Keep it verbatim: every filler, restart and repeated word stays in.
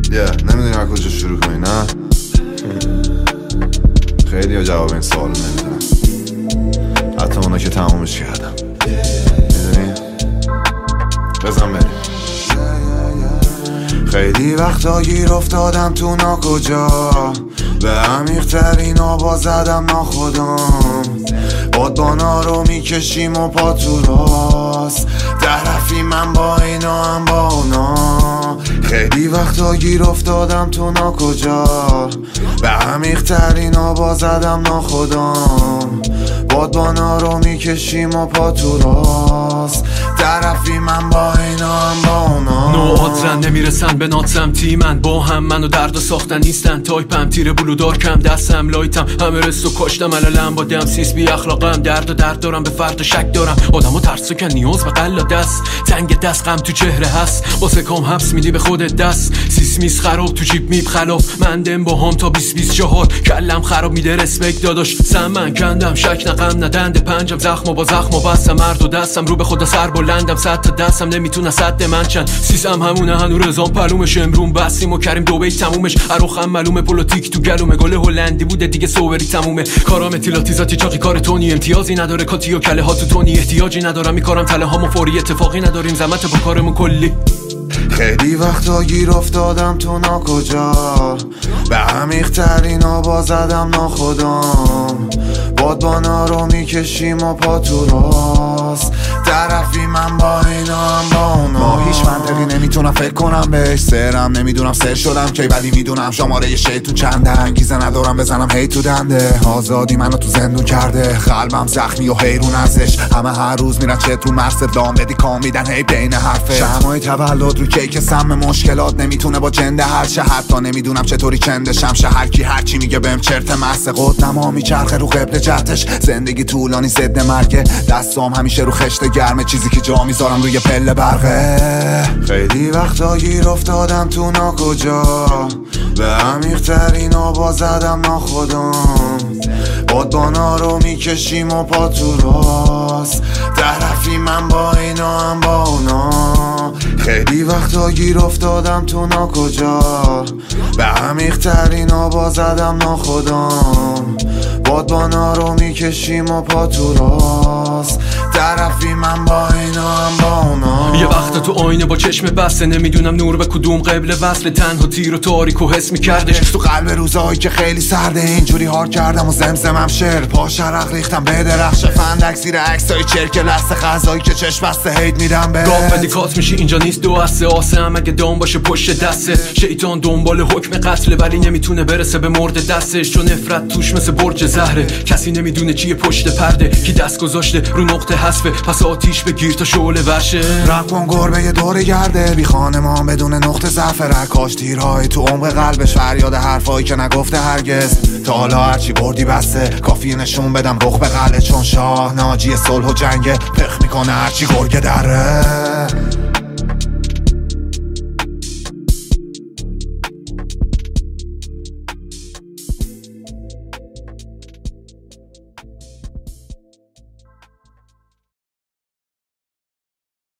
yeah, نمیدونی از کجا شروع کنی نه؟ خیلی ها جواب این سوال نمیدونم، حتی اونا که تمومش کردم. میدونی؟ بزن بریم. خیلی وقتا گیر افتادم تو ناکجا، به عمیق ترین آبا زدم ناخودم. بادبانا رو میکشیم و پا تو راست، طرفی من با اینا هم با اونا. خیلی وقتا گیر افتادم تو ناکجا، به عمیق ترین آبا زدم ناخودم. بادبانا رو میکشیم و پا تو راست، طرفی من با اینا هم با اونا. نوعات نمیرسن به ناتم تیمن، با هم منو درد و ساختن نیستن. تایپم تیر بلو دارکم، دستم لایتم، همه رستو کاشتم علالم با دم سیس بی اخلاقم. درد و درد دارم، به فرد شک دارم، آدمو ترسکن نیاز به قلا دست. تنگ دست غم تو چهره هست، واسه کام حبس میدی به خودت دست. سیس میس خراب تو جیب میب خلاف، من دم با هم تا بیست بیست چهار. کلم خراب میده رسپکت داداش، سمن کندم شک نقم ندند پنجم. زخم و با زخم و بستم، مرد و دستم رو به خدا سر بلندم. صد تا دستم نمیتونه صد من چند. سیسم همونه هنو رزام پلومش، امرون بستیم و کریم دو بیت تمومش. اروخم معلومه پلوتیک تو گلومه، گل هلندی بوده دیگه سوبری تمومه. کارام تیلاتیزاتی چاقی کار تونی، امتیازی نداره کاتی و کله ها تو تونی. احتیاجی ندارم میکارم تله هامو فوری، اتفاقی نداریم زمت با کارمون کلی. خیلی وقتا گیر افتادم تو ناکجا، به عمیق ترین آبا زدم ناخودم. بادبانا رو میکشیم و پا تو راست، طرفی من با اینا هم با اونا. با هیچ منطقی نمیتونم فکر کنم بهش، سرم نمیدونم سر شدم کی، ولی میدونم شماره شیطون چنده. انگیزه ندارم بزنم هی تو دنده، آزادی منو تو زندون کرده. قلبم زخمی و حیرون ازش، همه هر روز میرن چه تو مرست دام بدی کام میدن هی بین حرفه. شمعای تولد رو کیک سم مشکلات نمیتونه با جنده هر شه، حتی نمیدونم چطوری چندشم. شهر کی هرچی میگه بهم چرت مست، قدما میچرخه رو قبل جهتش. زندگی طولانی ضد مرگه، دستام همیشه رو خشت گرمه، چیزی که جا میذارم روی پله برقه. خیلی وقتا گیر افتادم تو ناکجا، به عمیق ترین آبا زدم ناخودم. بادبانا رو میکشیم و پا تو راست، طرفی من با اینا هم با اونا. خیلی وقتا گیر افتادم تو ناکجا، به عمیق ترین آبا زدم ناخودم. بادبانا رو میکشیم و پا تو راست، طرفی من با اینا هم با اونا. یه وقت تو آینه با چشم بسته، نمیدونم نور به کدوم قبل وصل. تنها تیر و تاریک و حس میکردش تو قلب روزایی که خیلی سرده، اینجوری هار کردم و زمزمم شعر. پا شرق ریختم به درخش فندک زیر عکسای چرک لسته، غذایی که چشم بسته هید میدم به گاه بدیکات میشی. اینجا نیست دو هسته، آسه هم اگه دام باشه پشت دسته. شیطان دنبال حکم قتله، ولی نمیتونه برسه به مرد دستش، چون نفرت توش مثل برج زهره. کسی نمیدونه چیه پشت پرده، کی دست گذاشته رو نقطه حذفه. پس آتیش بگیر تا شعله ورشه. رقم گربه یه دور گرده، بی خانمان بدون نقطه ضعف. رکاش تیرهای تو عمق قلبش، فریاد حرفایی که نگفته هرگز. تا حالا هرچی بردی بسته، کافی نشون بدم رخ به قلعه، چون شاه ناجی صلح و جنگه. پخ میکنه هرچی گرگه دره.